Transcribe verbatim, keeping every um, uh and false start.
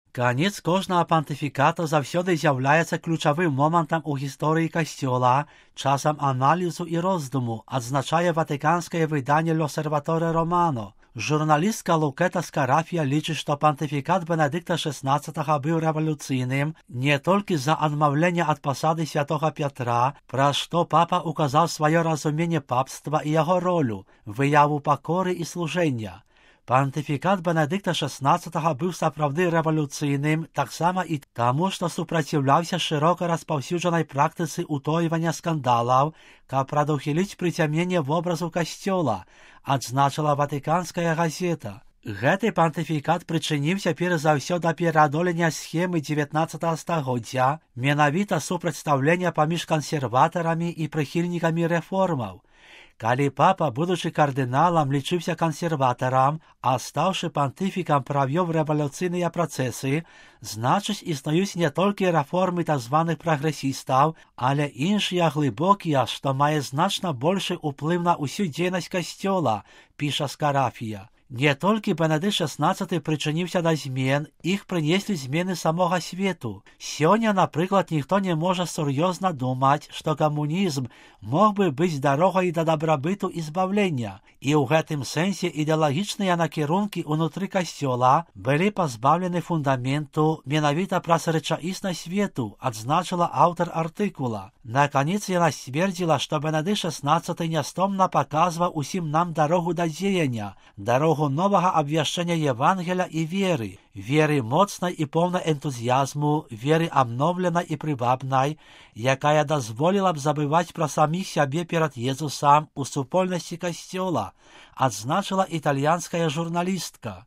Канец кожнага пантыфіката заўсёды з'яўляецца ключавым момантам у гісторыі касцёла, часам аналізу і роздуму, адзначае ватыканскае выданне «L'Osservatore Romano». Журналістка Лукета Скарафія лічыць, што пантыфікат Бенедыкта шэснаццатага быў рэвалюцыйным не толькі з-за адмаўлення ад пасады святога Пятра, пра што папа указаў сваё разуменне папства і яго ролю, выяву пакоры і служэння. Пантыфікат Бенедыкта шэснаццатага быў сапраўды рэвалюцыйным таксама і таму, што супраціўляўся шырока распаўсюджанай практыцы ўтойвання скандалаў, каб прадухіліць прыцямненне вобразу касцёла, адзначыла ватыканская газета. Гэты пантыфікат прычыніўся перш за ўсё да пераадолення схемы дзевятнаццатага стагоддзя, менавіта супрацьстаўлення паміж кансерватарамі і прыхільнікамі рэформаў. Калі папа, будучы кардыналам, лічыўся кансерватарам, а стаўшы пантыфікам правёў рэвалюцыйныя працэсы, значыць існуюць не толькі рэформы так званых прагрэсістаў, але іншыя глыбокія, што мае значна большы ўплыў на ўсю дзейнасць касцёла, піша Скарафія. Не толькі Бенедыкт шэснаццаты прычыніўся да змен, іх прынеслі змены самога свету. Сёння, напрыклад, ніхто не можа сур'ёзна думаць, што камунізм мог бы быць дарогай да дабрабыту і збаўлення, і ў гэтым сэнсе ідэалагічныя накірункі ўнутры касцёла былі пазбаўлены фундаменту менавіта праз рэчаіснасць свету, адзначыла аўтар артыкула. Наканец яна сцвердзіла, што Бенедыкт шэснаццаты нястомна паказваў усім нам дарогу да дзеяння, дарогу новага абвяшчэння Евангеля і веры, веры моцнай і поўнай энтузіязму, веры абноўленай і прывабнай, якая дазволіла б забываць пра саміх сябе перад Езусам у супольнасці касцёла, адзначыла італьянская журналістка.